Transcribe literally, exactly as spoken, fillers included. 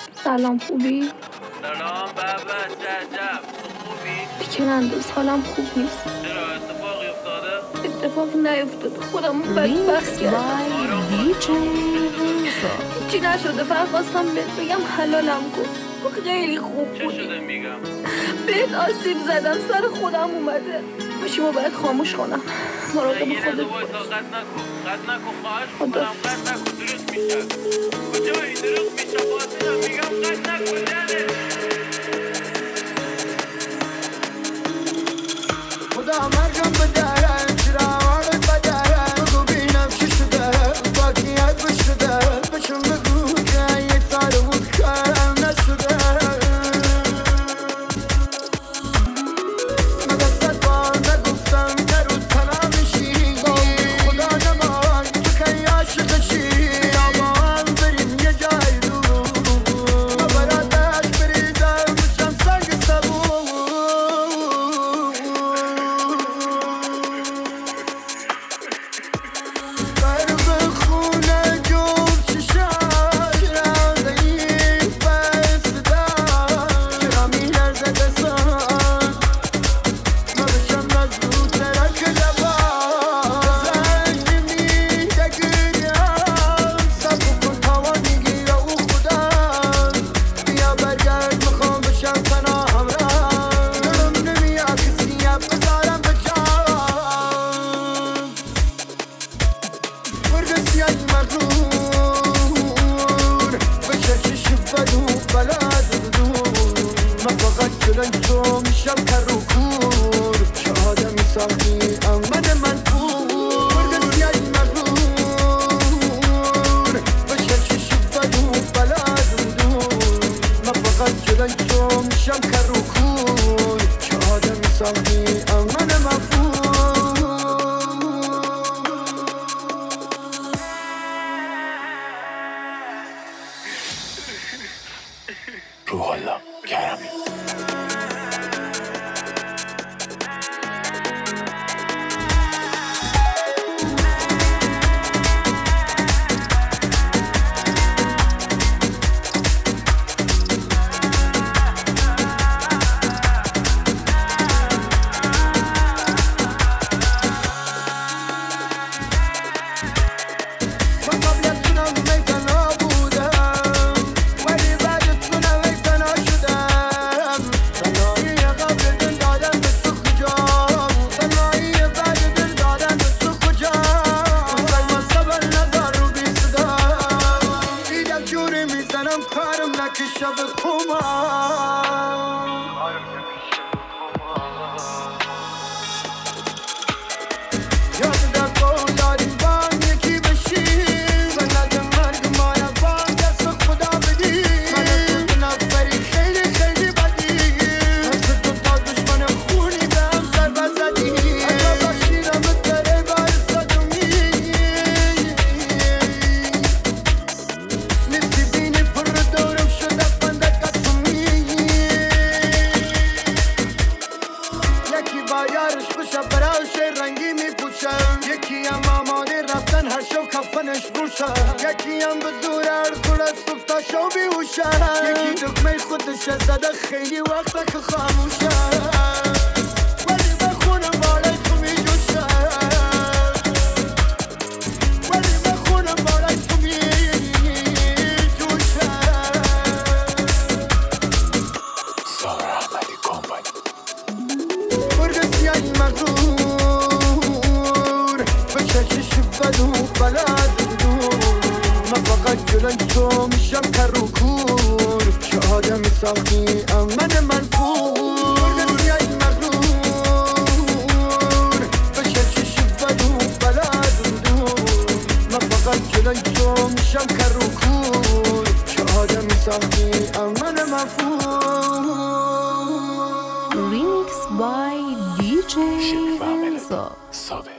سلام خوبی؟ سلام بابا عجب خوبی؟ بیکن انداز حالم خوب نیست. چرا اتفاقی افتاده؟ اتفاقی نیفتاده خودم بدبخت کردم. هیچی نشده فقط خواستم بهت بگم حلالم کن. تو خیلی خوب چه بودی. شده میگم؟ بهت آسیب زدم سر خودم اومده. گوشیمو باید خاموش کنم. مراقب یه خودت لحظه باش. وایسا قطع نکن قطع نکن خواهش خدا. میکنم قطع نکن درست میشه کجایی درست میشه بازیدم میگم قطع نکن جنه خدا مرگم بدارم چراغ بدارم بگو بینم چی شده باقیت بشده بچون بگو که یک سال بود کارم نشده مدستت بار نگفتم نرو تنها میشی خدا نمان تو که عاشقشی اما هم بریم یه جای دور مباراتش بریدم بشم سنگ سبور قرب خونه جور چشم چرا ضعیف بستدم چرا میلرزه دستم ما بشم نزدودتر از لبم زنگ نمیده گریم صبر کن تاوان میگیره او خودم بیا برگرد میخوام بشم تنها همراه دلم نمیاد کسی بذارم به جام مرگ سیاهی مغرور به چشش بد و بلد دور من فقط جلوی تو میشم کر و کور چه آدمی ساختی امن منفور مرگ سیاهی مغرور به چشش بد و بلد دور من فقط جلوی تو میشم کر و کور چه آدمی ساختی امن منفور روح الله کرمی من قبلتونم میتنا بودم ولی بعدتونم میتنا شدم تنهایی قبل دل دادن به تو کجا تنهایی بعد دل دادن به تو کجا سای من صبر ندار رو بی صدا دیدم جوری میزنم کارم نکشه به خمار یاد در قولاریم با هم یکی بشیم سند مرگ ما را با هم دست خدا بدیم من تو نفری خیلی خیلی بدیم دست دو تا دشمن خونی به هم ضربه زدیم حتی باشیرم داره باعث صدومی نیستی بینی پر دورم شده بنده کتومی یکی با یارش بشه براش رنگی میپوشم یکی هم آماده رفتن هر شب کفنش روشم یکی هم به زور هر کل از صبح تا شو بیهوشم یکی دکمه خودش زده خیلی وقته که خاموشم ولی بخونم بالای تو میجوشم ولی بخونم بالای تو میجوشم سارا احمدی کمپانی مرگ سیاهی مغرور به چشش بد و بلد دور من فقط جلوی تو میشم کر و کور چه آدمی ساختی امن منفور مرگ سیاهی مغرور به چشش بد و بلد دور من فقط جلوی تو میشم کر و کور چه آدمی ساختی امن منفور Remix by دی جی شریف عامل انزا. صابر